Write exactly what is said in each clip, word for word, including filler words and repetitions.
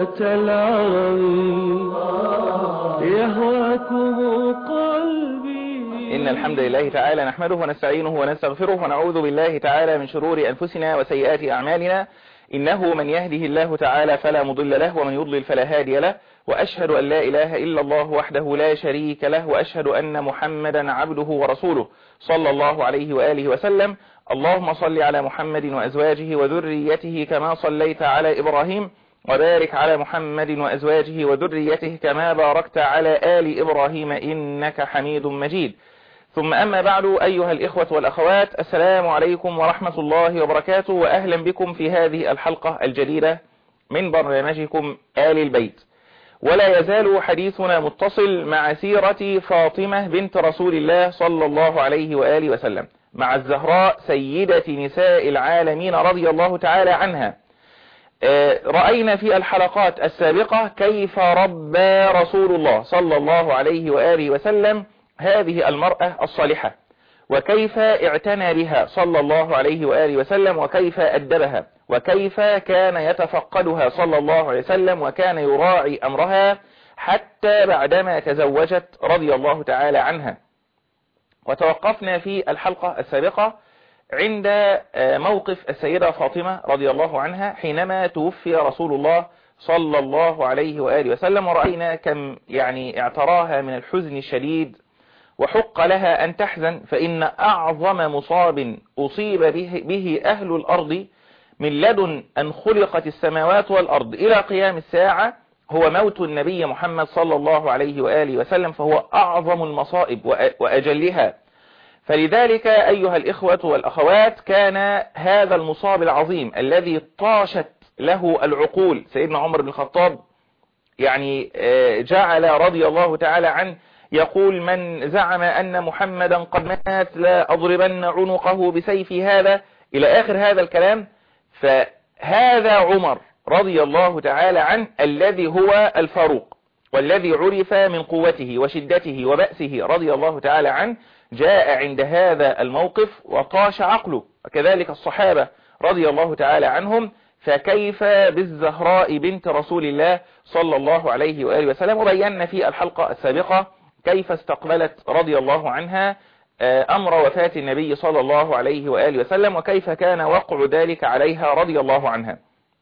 بنات العرب يهواكم قلبي. إن الحمد لله تعالى نحمده ونستعينه ونستغفره ونعوذ بالله تعالى من شرور أنفسنا وسيئات أعمالنا. إنه من يهده الله تعالى فلا مضل له ومن يضلل فلا هادي له، وأشهد أن لا إله إلا الله وحده لا شريك له، وأشهد أن محمدا عبده ورسوله صلى الله عليه وآله وسلم. اللهم صل على محمد وأزواجه وذريته كما صليت على إبراهيم، وبارك على محمد وأزواجه وذريته كما باركت على آل إبراهيم إنك حميد مجيد. ثم أما بعد، أيها الإخوة والأخوات، السلام عليكم ورحمة الله وبركاته، وأهلا بكم في هذه الحلقة الجديدة من برنامجكم آل البيت. ولا يزال حديثنا متصل مع سيرة فاطمة بنت رسول الله صلى الله عليه وآله وسلم، مع الزهراء سيدة نساء العالمين رضي الله تعالى عنها. رأينا في الحلقات السابقة كيف ربى رسول الله صلى الله عليه وآله وسلم هذه المرأة الصالحة، وكيف اعتنى بها صلى الله عليه وآله وسلم، وكيف أدبها، وكيف كان يتفقدها صلى الله عليه وسلم، وكان يراعي أمرها حتى بعدما تزوجت رضي الله تعالى عنها. وتوقفنا في الحلقة السابقة عند موقف السيدة فاطمة رضي الله عنها حينما توفي رسول الله صلى الله عليه وآله وسلم، ورأينا كم يعني اعتراها من الحزن الشديد، وحق لها أن تحزن، فإن أعظم مصاب أصيب به, به أهل الأرض من لدن أن خلقت السماوات والأرض إلى قيام الساعة هو موت النبي محمد صلى الله عليه وآله وسلم، فهو أعظم المصائب وأجلها. فلذلك أيها الإخوة والأخوات، كان هذا المصاب العظيم الذي طاشت له العقول سيدنا عمر بن الخطاب يعني جعل رضي الله تعالى عنه يقول: من زعم أن محمدا قد مات لا أضربن عنقه بسيفي هذا، إلى آخر هذا الكلام. فهذا عمر رضي الله تعالى عنه الذي هو الفاروق، والذي عرف من قوته وشدته وبأسه رضي الله تعالى عنه، جاء عند هذا الموقف وطاش عقله. وكذلك الصحابة رضي الله تعالى عنهم، فكيف بالزهراء بنت رسول الله صلى الله عليه وآله وسلم. وبينا في الحلقة السابقة كيف استقبلت رضي الله عنها أمر وفاة النبي صلى الله عليه وآله وسلم، وكيف كان وقع ذلك عليها رضي الله عنها.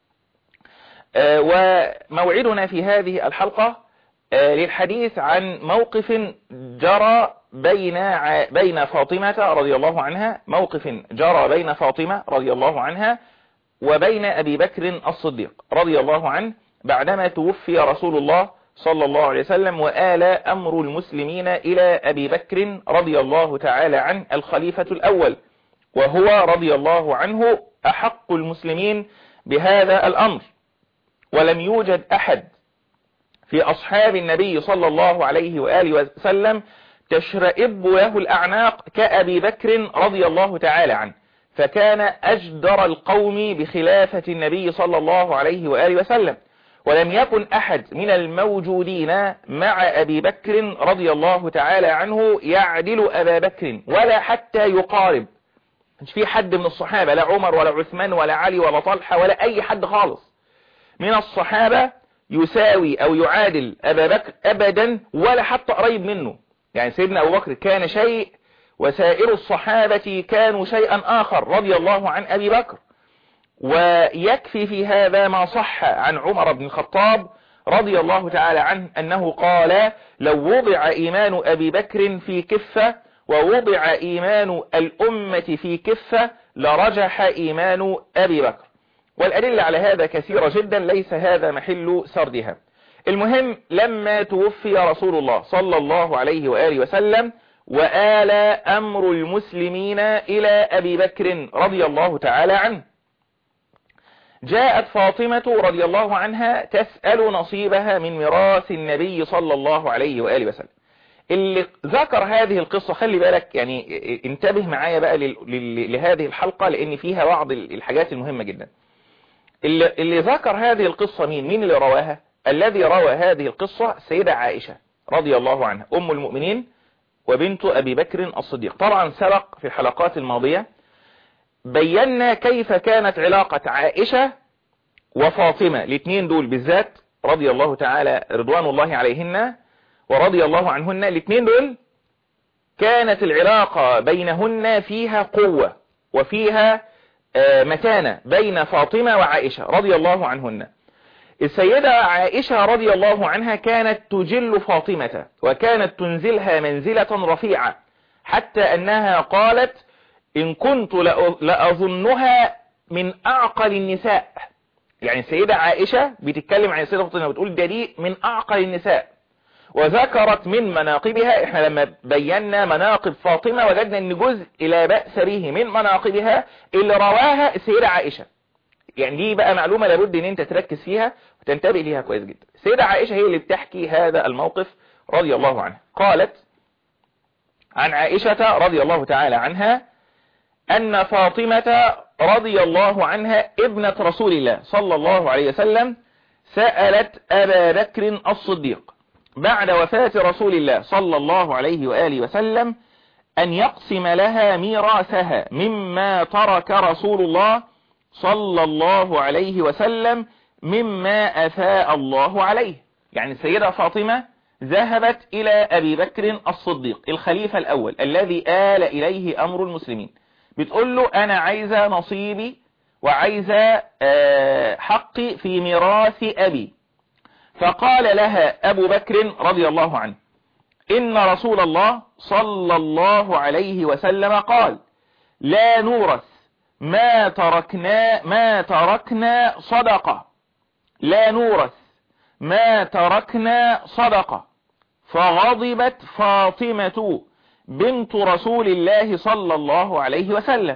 وموعدنا في هذه الحلقة للحديث عن موقف جرى بين بين فاطمة رضي الله عنها، موقف جرى بين فاطمة رضي الله عنها وبين أبي بكر الصديق رضي الله عنه بعدما توفي رسول الله صلى الله عليه وسلم، وآل أمر المسلمين إلى أبي بكر رضي الله تعالى عنه الخليفة الأول، وهو رضي الله عنه أحق المسلمين بهذا الأمر. ولم يوجد أحد في أصحاب النبي صلى الله عليه وآله وسلم تشرئب له الأعناق كأبي بكر رضي الله تعالى عنه، فكان أجدر القوم بخلافة النبي صلى الله عليه وآله وسلم. ولم يكن أحد من الموجودين مع أبي بكر رضي الله تعالى عنه يعدل أبا بكر ولا حتى يقارب. مش في حد من الصحابة، لا عمر ولا عثمان ولا علي ولا طلحة ولا أي حد خالص من الصحابة يساوي أو يعادل أبا بكر أبدا، ولا حتى قريب منه. يعني سيدنا أبو بكر كان شيء، وسائر الصحابة كانوا شيئا آخر رضي الله عن أبي بكر. ويكفي في هذا ما صح عن عمر بن الخطاب رضي الله تعالى عنه أنه قال: لو وضع إيمان أبي بكر في كفة ووضع إيمان الأمة في كفة لرجح إيمان أبي بكر. والأدلة على هذا كثيرة جدا، ليس هذا محل سردها. المهم، لما توفي رسول الله صلى الله عليه وآله وسلم وآل أمر المسلمين إلى أبي بكر رضي الله تعالى عنه، جاءت فاطمة رضي الله عنها تسأل نصيبها من ميراث النبي صلى الله عليه وآله وسلم. اللي ذكر هذه القصة، خلي بالك يعني انتبه معايا بقى لهذه الحلقة، لأن فيها بعض الحاجات المهمة جدا. اللي, اللي ذكر هذه القصة مين؟ مين اللي رواها؟ الذي روى هذه القصة السيدة عائشة رضي الله عنها، أم المؤمنين وبنت أبي بكر الصديق. طبعا سبق في الحلقات الماضية بينا كيف كانت علاقة عائشة وفاطمة، الاثنين دول بالذات رضي الله تعالى رضوان الله عليهن ورضي الله عنهن، الاثنين دول كانت العلاقة بينهن فيها قوة وفيها متانة بين فاطمة وعائشة رضي الله عنهن. السيدة عائشة رضي الله عنها كانت تجل فاطمة وكانت تنزلها منزلة رفيعة، حتى أنها قالت إن كنت لأظنها من أعقل النساء. يعني السيدة عائشة بتتكلم عن السيدة فاطمة بتقول ده دي من أعقل النساء، وذكرت من مناقبها. احنا لما بينا مناقب فاطمة وجدنا ان جزء لا بأس به من مناقبها اللي رواها السيدة عائشة. يعني دي بقى معلومة لابد ان انت تركز فيها وتنتبه ليها كويس جدا. السيدة عائشة هي اللي بتحكي هذا الموقف رضي الله عنها. قالت عن عائشة رضي الله تعالى عنها أن فاطمة رضي الله عنها ابنة رسول الله صلى الله عليه وسلم سألت أبا بكر الصديق بعد وفاة رسول الله صلى الله عليه وآله وسلم أن يقسم لها ميراثها مما ترك رسول الله صلى الله عليه وسلم مما أفاء الله عليه. يعني السيدة فاطمة ذهبت إلى أبي بكر الصديق الخليفة الأول الذي آل إليه أمر المسلمين، بتقول له أنا عايزة نصيبي وعايزة حقي في ميراث أبي. فقال لها أبو بكر رضي الله عنه إن رسول الله صلى الله عليه وسلم قال لا نورث ما تركنا ما تركنا صدقة، لا نورث ما تركنا صدقة. فغضبت فاطمة بنت رسول الله صلى الله عليه وسلم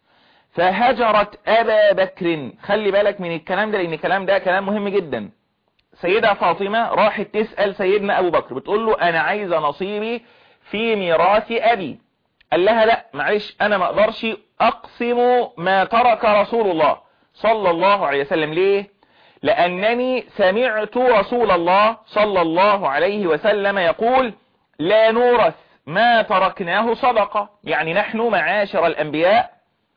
فهجرت أبا بكر. خلي بالك من الكلام ده لأن الكلام ده كلام مهم جدا. سيدة فاطمة راحت تسأل سيدنا أبو بكر بتقول له أنا عايزة نصيبي في ميراث أبي. قال لها لا معلش أنا ما أقدرش أقسم ما ترك رسول الله صلى الله عليه وسلم. ليه؟ لأنني سمعت رسول الله صلى الله عليه وسلم يقول لا نورث ما تركناه صدقة. يعني نحن معاشر الأنبياء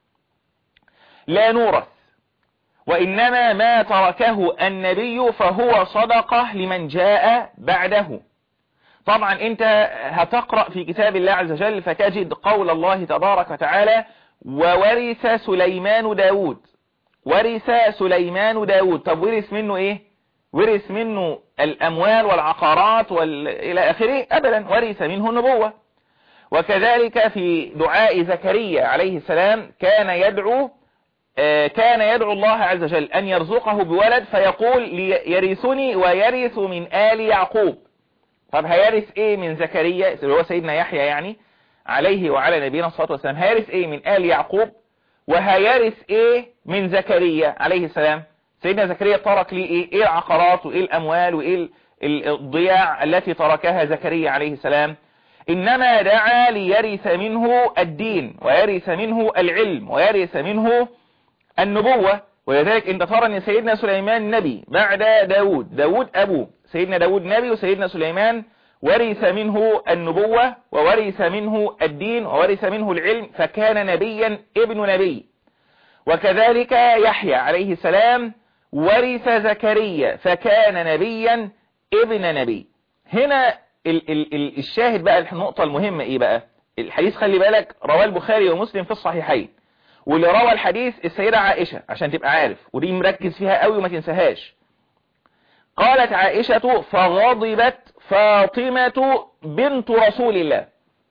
لا نورث، وإنما ما تركه النبي فهو صدقة لمن جاء بعده. طبعا انت هتقرأ في كتاب الله عز وجل فتجد قول الله تبارك وتعالى وورث سليمان داود. ورث سليمان داود. طب ورث منه ايه؟ ورث منه الأموال والعقارات والى آخره؟ أبدا، ورث منه النبوة. وكذلك في دعاء زكريا عليه السلام كان يدعو كان يدعو الله عز وجل أن يرزقه بولد فيقول يرثني ويرث من آل يعقوب. طب هيرث ايه من زكريا اللي هو سيدنا يحيى يعني عليه وعلى نبينا الصلاة والسلام؟ هيرث ايه من آل يعقوب وهيرث ايه من زكريا عليه السلام؟ سيدنا زكريا ترك لي ايه؟ ايه العقارات وايه الاموال وايه الضياع التي تركها زكريا عليه السلام؟ انما دعا ليرث منه الدين ويرث منه العلم ويرث منه النبوة. ولذلك انت ترى ان سيدنا سليمان نبي بعد داود، داود ابوه، سيدنا داود نبي وسيدنا سليمان ورث منه النبوة وورث منه الدين وورث منه العلم فكان نبيا ابن نبي. وكذلك يحيى عليه السلام ورث زكريا فكان نبيا ابن نبي. هنا ال ال ال الشاهد بقى النقطة المهمة ايه بقى؟ الحديث خلي بالك رواه البخاري ومسلم في الصحيحين، واللي روى الحديث السيدة عائشة عشان تبقى عارف ودي مركز فيها قوي وما تنساهاش. قالت عائشة فغضبت فاطمة بنت رسول الله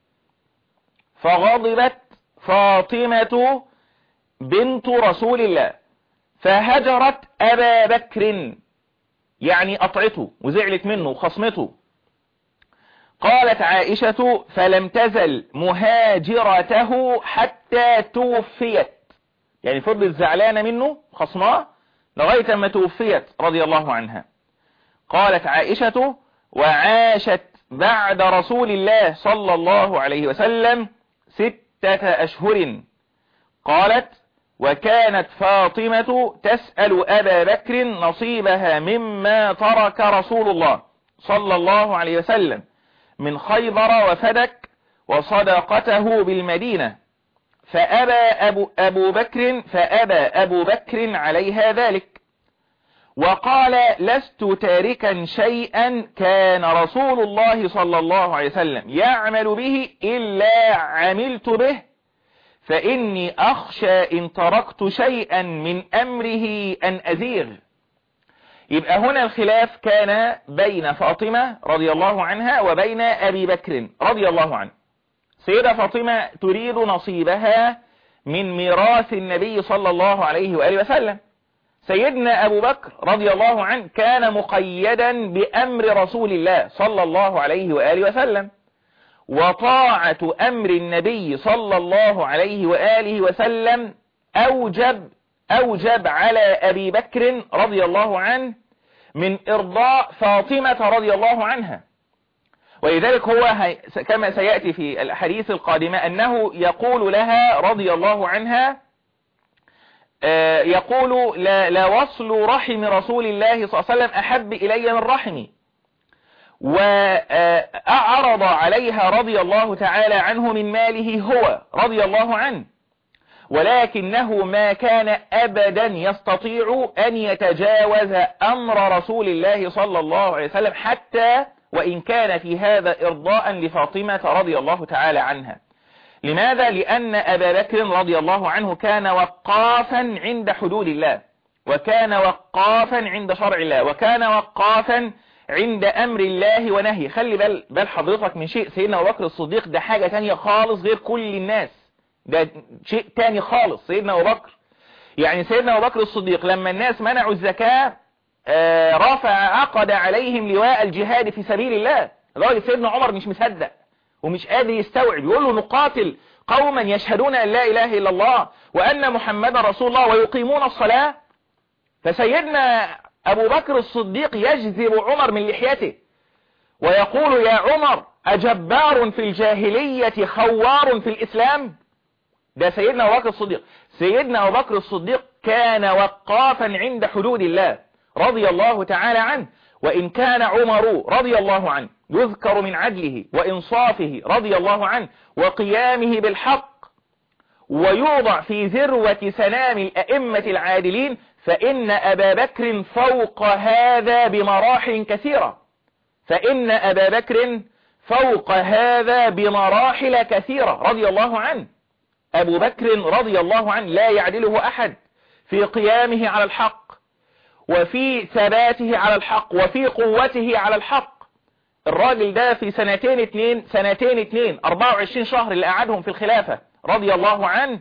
فغضبت فاطمة بنت رسول الله فهجرت أبا بكر، يعني قطعته وزعلت منه وخصمته. قالت عائشة فلم تزل مهاجرته حتى توفيت، يعني فضلت زعلانة منه خصماه لغاية ما توفيت رضي الله عنها. قالت عائشة وعاشت بعد رسول الله صلى الله عليه وسلم ستة أشهر. قالت وكانت فاطمة تسأل أبا بكر نصيبها مما ترك رسول الله صلى الله عليه وسلم من خيبر وفدك وصدقته بالمدينة فأبى أبو, أبو بكر فأبى أبو بكر عليها ذلك. وقال لست تاركا شيئا كان رسول الله صلى الله عليه وسلم يعمل به إلا عملت به، فإني أخشى إن تركت شيئا من أمره أن أزيغ. يبقى هنا الخلاف كان بين فاطمة رضي الله عنها وبين أبي بكر رضي الله عنه. سيدة فاطمة تريد نصيبها من ميراث النبي صلى الله عليه وآله وسلم. سيدنا أبو بكر رضي الله عنه كان مقيدا بأمر رسول الله صلى الله عليه وآله وسلم، وطاعة أمر النبي صلى الله عليه وآله وسلم أوجب أوجب على أبي بكر رضي الله عنه من إرضاء فاطمة رضي الله عنها. ولذلك هو كما سيأتي في الحديث القادمة أنه يقول لها رضي الله عنها، يقول لا, لا وصل رحم رسول الله صلى الله عليه وسلم أحب إلي من رحمي. وأعرض عليها رضي الله تعالى عنه من ماله هو رضي الله عنه، ولكنه ما كان أبدا يستطيع أن يتجاوز أمر رسول الله صلى الله عليه وسلم، حتى وإن كان في هذا إرضاء لفاطمة رضي الله تعالى عنها. لماذا؟ لأن أبا بكر رضي الله عنه كان وقافا عند حدود الله، وكان وقافا عند شرع الله، وكان وقافا عند أمر الله ونهي. خلي بال, بال حضرتك من شيء، سيدنا أبو بكر الصديق ده حاجة تانية خالص غير كل الناس، ده شيء تاني خالص. سيدنا أبو بكر يعني سيدنا أبو بكر الصديق لما الناس منعوا الزكاة آه رفع عقد عليهم لواء الجهاد في سبيل الله. لذلك سيدنا عمر مش مصدق ومش قادر يستوعب، يقول له نقاتل قوما يشهدون أن لا إله إلا الله وأن محمد رسول الله ويقيمون الصلاة. فسيدنا أبو بكر الصديق يجذب عمر من لحيته ويقول يا عمر أجبار في الجاهلية خوار في الإسلام. ده سيدنا أبو بكر الصديق. سيدنا أبو بكر الصديق كان وقافا عند حدود الله رضي الله تعالى عنه. وإن كان عمر رضي الله عنه يذكر من عدله وإنصافه رضي الله عنه وقيامه بالحق ويوضع في ذروة سنام الأئمة العادلين، فإن أبا بكر فوق هذا بمراحل كثيرة فإن أبا بكر فوق هذا بمراحل كثيرة رضي الله عنه. أبو بكر رضي الله عنه لا يعدله أحد في قيامه على الحق وفي ثباته على الحق وفي قوته على الحق. الراجل ده في سنتين اتنين سنتين اتنين أربعة وعشرين شهر اللي قعدهم في الخلافة رضي الله عنه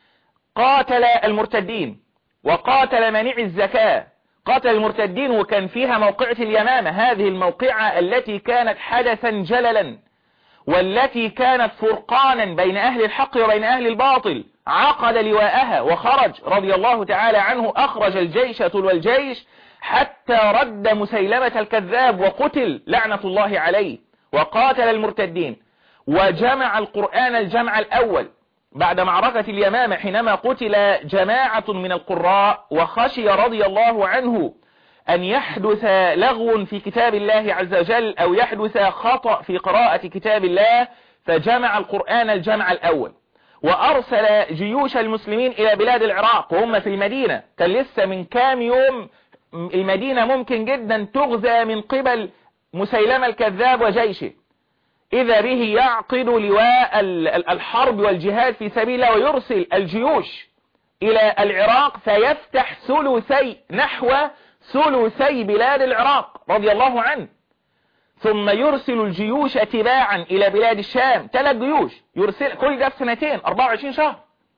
قاتل المرتدين وقاتل منيع الزكاة. قاتل المرتدين وكان فيها موقعة اليمامة، هذه الموقعة التي كانت حدثا جللا والتي كانت فرقانا بين أهل الحق وبين أهل الباطل. عقد لواءها وخرج رضي الله تعالى عنه، أخرج الجيش تلو الجيش حتى رد مسيلمة الكذاب وقتل لعنة الله عليه. وقاتل المرتدين وجمع القرآن الجمع الأول بعد معركة اليمامة حينما قتل جماعة من القراء، وخشي رضي الله عنه أن يحدث لغو في كتاب الله عز وجل أو يحدث خطأ في قراءة كتاب الله، فجمع القرآن الجمع الأول وأرسل جيوش المسلمين إلى بلاد العراق وهم في المدينة. كان لسه من كام يوم المدينة ممكن جدا تغزى من قبل مسيلمة الكذاب وجيشه، إذا به يعقد لواء الحرب والجهاد في سبيل الله ويرسل الجيوش إلى العراق فيفتح ثلثي نحو ثلثي بلاد العراق رضي الله عنه، ثم يرسل الجيوش تباعا إلى بلاد الشام، ثلاث جيوش يرسل كل ده في سنتين أربعة وعشرين شهر.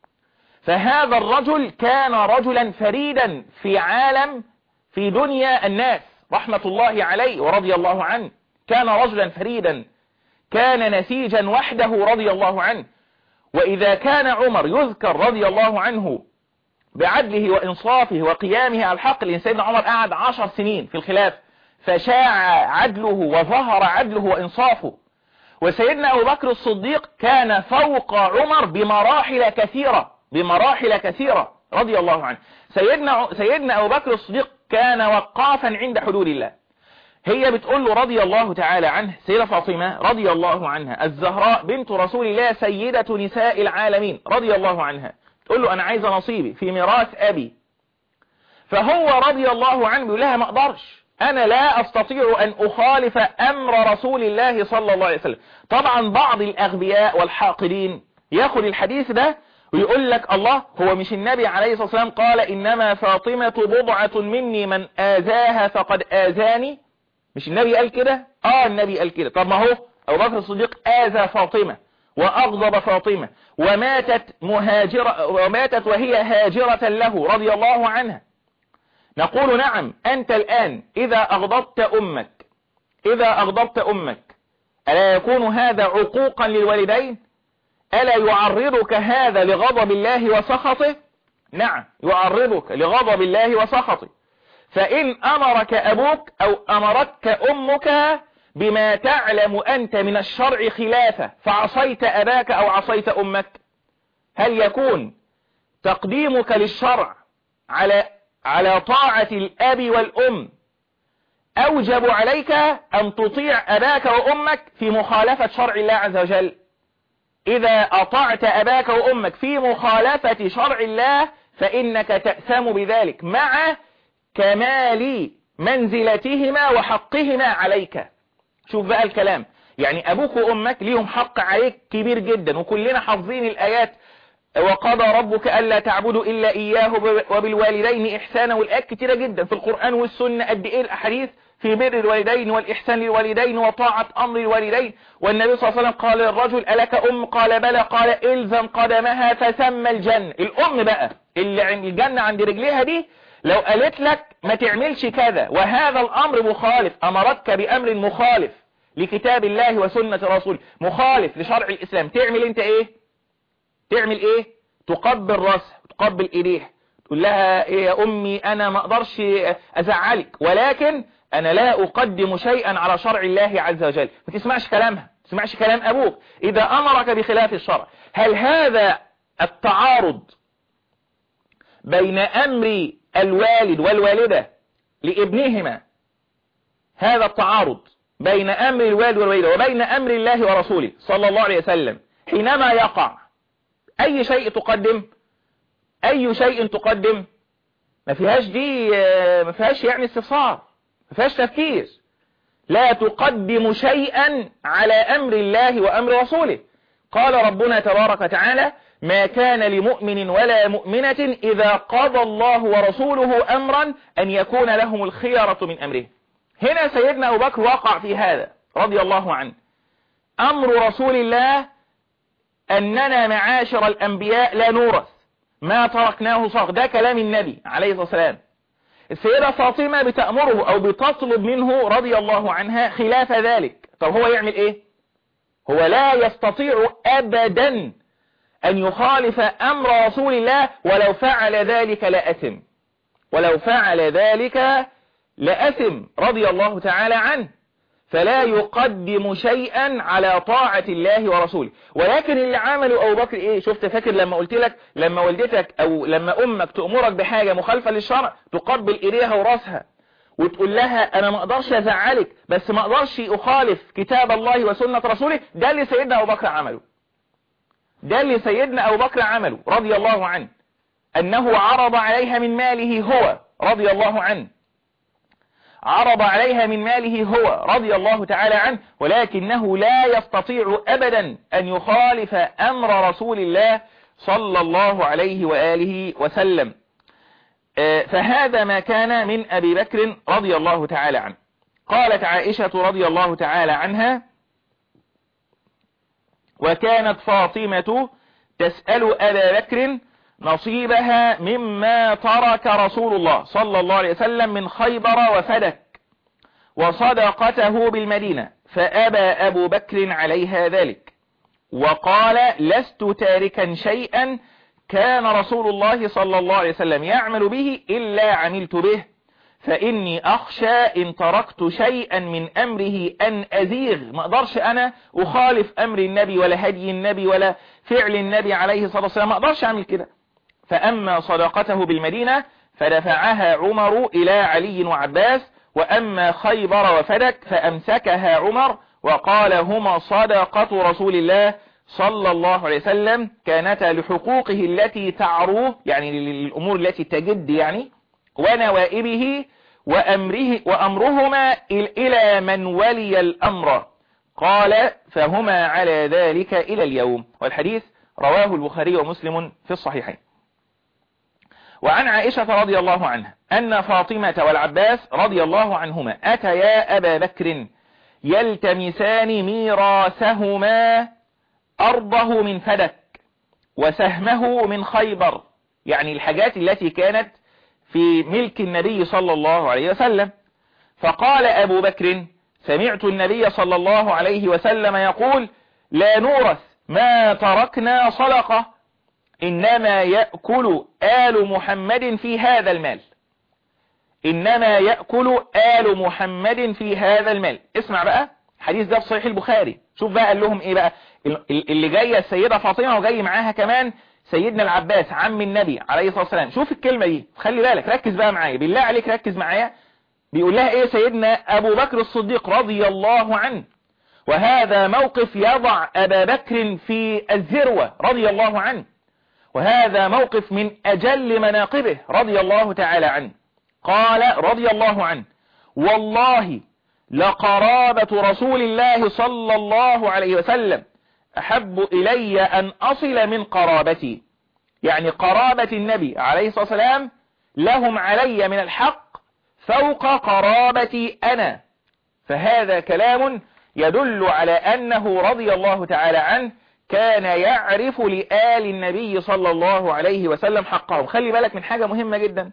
فهذا الرجل كان رجلا فريدا في عالم في دنيا الناس رحمة الله عليه ورضي الله عنه. كان رجلا فريدا، كان نسيجا وحده رضي الله عنه. وإذا كان عمر يذكر رضي الله عنه بعدله وإنصافه وقيامه على الحق، لأن سيدنا عمر قعد عشر سنين في الخلاف فشاع عدله وظهر عدله وإنصافه. وسيدنا أبو بكر الصديق كان فوق عمر بمراحل كثيرة بمراحل كثيرة رضي الله عنه. سيدنا, سيدنا أبو بكر الصديق كان وقافا عند حدود الله. هي بتقول له رضي الله تعالى عنه، سيدة فاطمة رضي الله عنها الزهراء بنت رسول الله سيدة نساء العالمين رضي الله عنها، تقول له أنا عايزة نصيبي في ميراث أبي. فهو رضي الله عنه بيقول لها ما اقدرش، انا لا استطيع ان اخالف امر رسول الله صلى الله عليه وسلم. طبعا بعض الاغبياء والحاقدين ياخد الحديث ده ويقول لك الله، هو مش النبي عليه الصلاة والسلام قال انما فاطمة بضعة مني من اذاها فقد اذاني؟ مش النبي قال كده؟ اه النبي قال كده. طب ما هو ابو بكر الصديق اذى فاطمة واغضب فاطمة وماتت مهاجرة، وماتت وهي هاجرة له رضي الله عنها. نقول نعم، أنت الآن إذا أغضبت أمك إذا أغضبت أمك ألا يكون هذا عقوقا للوالدين؟ ألا يعرضك هذا لغضب الله وسخطه؟ نعم يعرضك لغضب الله وسخطه. فإن أمرك أبوك أو أمرتك أمك بما تعلم أنت من الشرع خلافه فعصيت أباك أو عصيت أمك، هل يكون تقديمك للشرع على على طاعة الأب والأم أوجب عليك أن تطيع أباك وأمك في مخالفة شرع الله عز وجل؟ إذا أطعت أباك وأمك في مخالفة شرع الله فإنك تأثم بذلك مع كمال منزلتهما وحقهما عليك. شوف بقى الكلام، يعني أبوك وأمك ليهم حق عليك كبير جدا، وكلنا حافظين الآيات وقضى ربك ألا تعبدوا إلا إياه وبالوالدين إحسانا، والآيات كتيرة جدا في القرآن والسنة. قد إيه الأحاديث في بر الوالدين والإحسان للوالدين وطاعة أمر الوالدين. والنبي صلى الله عليه وسلم قال للرجل ألك أم؟ قال بلى. قال إلزم قدمها فثم الجنة. الأم بقى اللي عند الجنة عند رجليها دي لو قالت لك ما تعملش كذا وهذا الأمر مخالف، أمرتك بأمر مخالف لكتاب الله وسنة رسوله، مخالف لشرع الإسلام، تعمل أنت إيه؟ تعمل إيه؟ تقبل رأسها، تقبل إيديها، تقول لها إيه يا أمي أنا ما أقدرش أزعلك، ولكن أنا لا أقدم شيئا على شرع الله عز وجل. ما تسمعش كلامها، ما تسمعش كلام أبوك إذا أمرك بخلاف الشرع. هل هذا التعارض بين أمر الوالد والوالدة لابنهما، هذا التعارض بين أمر الوالد والوالدة وبين أمر الله ورسوله صلى الله عليه وسلم حينما يقع، أي شيء تقدم؟ أي شيء تقدم؟ ما فيهاش دي، ما فيهاش يعني استفسار، ما فيهاش تفكير. لا تقدم شيئا على أمر الله وأمر رسوله. قال ربنا تبارك وتعالى ما كان لمؤمن ولا مؤمنة إذا قضى الله ورسوله أمرا أن يكون لهم الخيرة من أمره. هنا سيدنا أبو بكر وقع في هذا رضي الله عنه. أمر رسول الله أننا معاشر الأنبياء لا نورث ما تركناه صغ، ده كلام النبي عليه الصلاة والسلام. السيدة فاطمة بتأمره أو بتطلب منه رضي الله عنها خلاف ذلك. طب هو يعمل إيه؟ هو لا يستطيع أبدا أن يخالف أمر رسول الله، ولو فعل ذلك لأثم، ولو فعل ذلك لأثم رضي الله تعالى عنه. فلا يقدم شيئا على طاعة الله ورسوله. ولكن اللي عمله أبو بكر إيه؟ شفت فاكر لما قلت لك لما والدتك أو لما أمك تأمرك بحاجة مخالفة للشرع تقبل إيديها وراسها وتقول لها أنا ما أقدرش أزعلك بس ما أقدرش أخالف كتاب الله وسنة رسوله. ده اللي سيدنا أبو بكر عمله، ده اللي سيدنا أبو بكر عمله رضي الله عنه، أنه عرض عليها من ماله هو رضي الله عنه، عرض عليها من ماله هو رضي الله تعالى عنه، ولكنه لا يستطيع أبدا أن يخالف أمر رسول الله صلى الله عليه وآله وسلم. فهذا ما كان من أبي بكر رضي الله تعالى عنه. قالت عائشة رضي الله تعالى عنها وكانت فاطمة تسأل أبا بكر نصيبها مما ترك رسول الله صلى الله عليه وسلم من خيبر وفدك وصدقته بالمدينة، فأبى أبو بكر عليها ذلك وقال لست تاركا شيئا كان رسول الله صلى الله عليه وسلم يعمل به إلا عملت به، فإني أخشى إن تركت شيئا من أمره أن أزيغ. ما أقدرش أنا أخالف أمر النبي ولا هدي النبي ولا فعل النبي عليه الصلاة والسلام، ما أقدرش أعمل كده. فأما صدقته بالمدينة فدفعها عمر إلى علي وعباس، وأما خيبر وفدك فأمسكها عمر وقال هما صدقة رسول الله صلى الله عليه وسلم كانتا لحقوقه التي تعروه، يعني للأمور التي تجد يعني ونوائبه وأمره وأمرهما إلى من ولي الأمر. قال فهما على ذلك إلى اليوم. والحديث رواه البخاري ومسلم في الصحيحين. وعن عائشة رضي الله عنها أن فاطمة والعباس رضي الله عنهما أتيا أبا بكر يلتمسان ميراثهما أرضه من فدك وسهمه من خيبر، يعني الحاجات التي كانت في ملك النبي صلى الله عليه وسلم. فقال أبو بكر سمعت النبي صلى الله عليه وسلم يقول لا نورث ما تركنا صدقة إنما يأكل آل محمد في هذا المال. إنما يأكل آل محمد في هذا المال. اسمع بقى حديث ده في صحيح البخاري. شوف بقى قال لهم ايه بقى اللي جاية السيدة فاطمة وجاي معاها كمان سيدنا العباس عم النبي عليه الصلاة والسلام. شوف الكلمة دي، خلي بالك، ركز بقى معايا بالله عليك، ركز معايا. بيقول لها ايه سيدنا ابو بكر الصديق رضي الله عنه، وهذا موقف يضع ابا بكر في الذروة رضي الله عنه، وهذا موقف من اجل مناقبه رضي الله تعالى عنه. قال رضي الله عنه والله لقرابة رسول الله صلى الله عليه وسلم أحب إلي أن أصل من قرابتي، يعني قرابة النبي عليه الصلاة والسلام لهم علي من الحق فوق قرابتي أنا. فهذا كلام يدل على أنه رضي الله تعالى عنه كان يعرف لآل النبي صلى الله عليه وسلم حقهم. خلي بالك من حاجة مهمة جدا،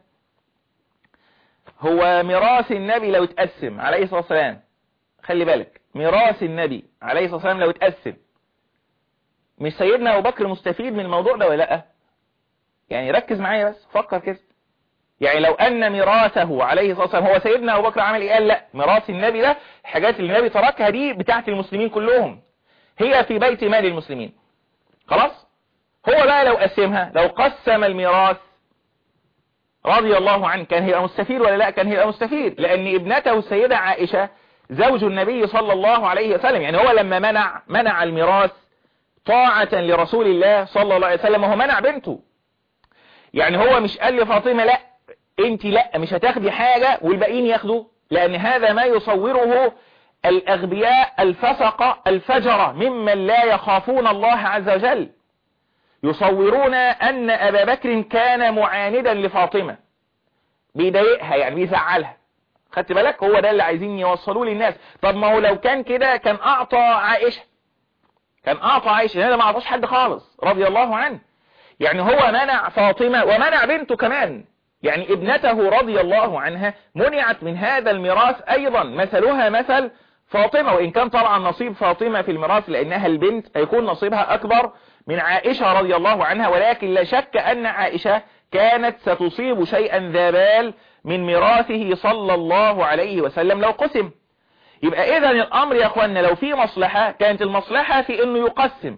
هو ميراث النبي لو اتقسم عليه الصلاة والسلام، خلي بالك ميراث النبي عليه الصلاة والسلام لو اتقسم، مش سيدنا أبو بكر مستفيد من الموضوع ده ولا لا؟ يعني ركز معايا بس، فكر كده. يعني لو أن ميراثه عليه الصلاة والسلام هو سيدنا أبو بكر عمل إيه؟ قال لا، ميراث النبي ده الحاجات اللي النبي تركها دي بتاعت المسلمين كلهم، هي في بيت مال المسلمين. خلاص؟ هو بقى لو قسمها، لو قسم الميراث رضي الله عنه كان هيبقى مستفيد ولا لا؟ كان هيبقى مستفيد، لأن ابنته السيدة عائشة زوج النبي صلى الله عليه وسلم. يعني هو لما منع منع الميراث طاعة لرسول الله صلى الله عليه وسلم، وهو منع بنته. يعني هو مش قال لفاطمة لا انت لا مش هتاخدي حاجة والباقيين ياخدوا، لأن هذا ما يصوره الأغبياء الفسقة الفجرة ممن لا يخافون الله عز وجل. يصورون أن أبا بكر كان معاندا لفاطمة، بيضايقها يعني بيزعلها. خدت بالك؟ هو ده اللي عايزين يوصلوه للناس. طب ما هو لو كان كده كان أعطى عائشة، كان أعطى عائشة، هذا ما أعطاش حد خالص رضي الله عنه. يعني هو منع فاطمة ومنع بنته كمان، يعني ابنته رضي الله عنها منعت من هذا الميراث أيضا، مثلها مثل فاطمة. وإن كان طبعا نصيب فاطمة في الميراث لأنها البنت هيكون نصيبها أكبر من عائشة رضي الله عنها، ولكن لا شك أن عائشة كانت ستصيب شيئا ذا بال من ميراثه صلى الله عليه وسلم لو قسم. يبقى إذن الأمر يا أخوانا لو في مصلحة كانت المصلحة في أنه يقسم،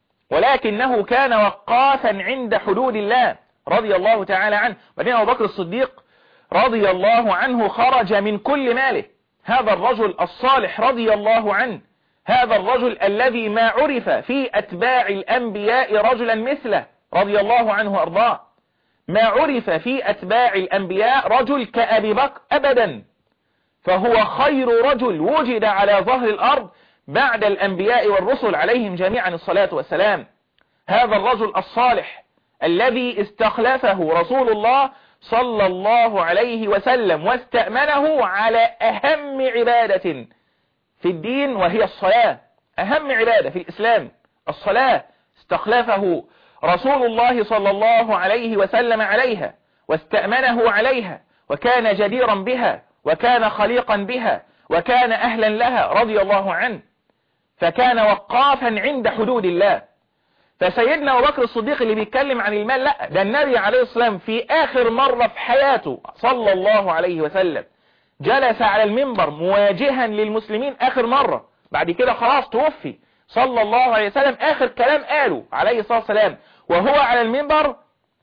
ولكنه كان وقافا عند حدود الله رضي الله تعالى عنه. بعدين أبو بكر الصديق رضي الله عنه خرج من كل ماله. هذا الرجل الصالح رضي الله عنه، هذا الرجل الذي ما عرف في أتباع الأنبياء رجلا مثله رضي الله عنه وأرضاه، ما عرف في أتباع الأنبياء رجل كأبي بكر أبدا. فهو خير رجل وجد على ظهر الأرض بعد الأنبياء والرسل عليهم جميعا الصلاة والسلام. هذا الرجل الصالح الذي استخلفه رسول الله صلى الله عليه وسلم واستأمنه على أهم عبادة في الدين وهي الصلاة. أهم عبادة في الإسلام الصلاة، استخلفه رسول الله صلى الله عليه وسلم عليها واستأمنه عليها، وكان جديرا بها وكان خليقا بها وكان أهلا لها رضي الله عنه، فكان وقافا عند حدود الله. فسيدنا أبو بكر الصديق اللي بيتكلم عن المال لا، ده النبي عليه الصلاة والسلام في آخر مرة في حياته صلى الله عليه وسلم جلس على المنبر مواجها للمسلمين آخر مرة، بعد كده خلاص توفي صلى الله عليه وسلم. آخر كلام قاله عليه الصلاة والسلام وهو على المنبر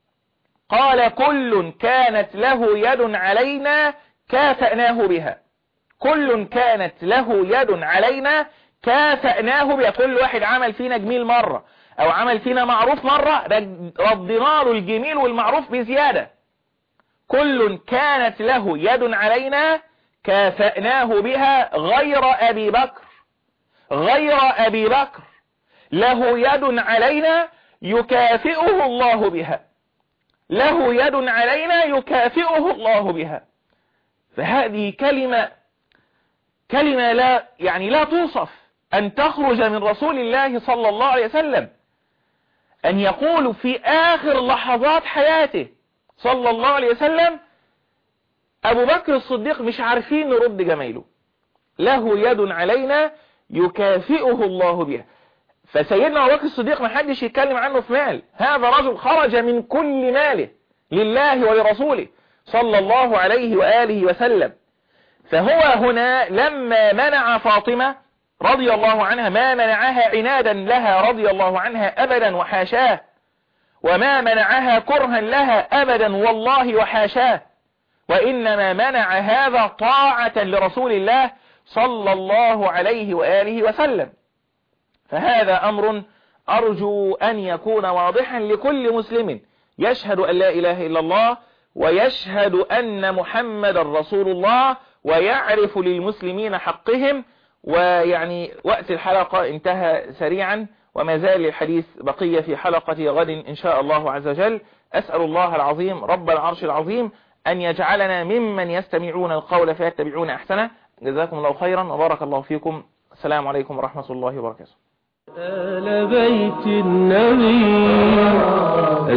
قال كل كانت له يد علينا كافأناه بها، كل كانت له يد علينا كافأناه بها. كل واحد عمل فينا جميل مرة او عمل فينا معروف مرة ردنا له الجميل والمعروف بزيادة. كل كانت له يد علينا كافأناه بها غير أبي بكر، غير أبي بكر له يد علينا يكافئه الله بها، له يد علينا يكافئه الله بها. فهذه كلمة كلمة لا يعني لا توصف أن تخرج من رسول الله صلى الله عليه وسلم، أن يقول في آخر لحظات حياته صلى الله عليه وسلم أبو بكر الصديق مش عارفين نرد جميله، له يد علينا يكافئه الله بها. فسيدنا أبو بكر الصديق ما حدش يتكلم عنه في مال، هذا رجل خرج من كل ماله لله ولرسوله صلى الله عليه وآله وسلم. فهو هنا لما منع فاطمة رضي الله عنها ما منعها عنادا لها رضي الله عنها أبدا وحاشاه، وما منعها كرها لها أبدا والله وحاشاه، وإنما منع هذا طاعة لرسول الله صلى الله عليه وآله وسلم. فهذا أمر أرجو أن يكون واضحا لكل مسلم يشهد أن لا إله إلا الله ويشهد أن محمد رسول الله ويعرف للمسلمين حقهم. ويعني وقت الحلقة انتهى سريعا، وما زال الحديث بقية في حلقة غد إن شاء الله عز وجل. أسأل الله العظيم رب العرش العظيم أن يجعلنا ممن يستمعون القول فيتبعون أحسنه. جزاكم الله خيرا وبارك الله فيكم. السلام عليكم ورحمة الله وبركاته. آل بيت النبي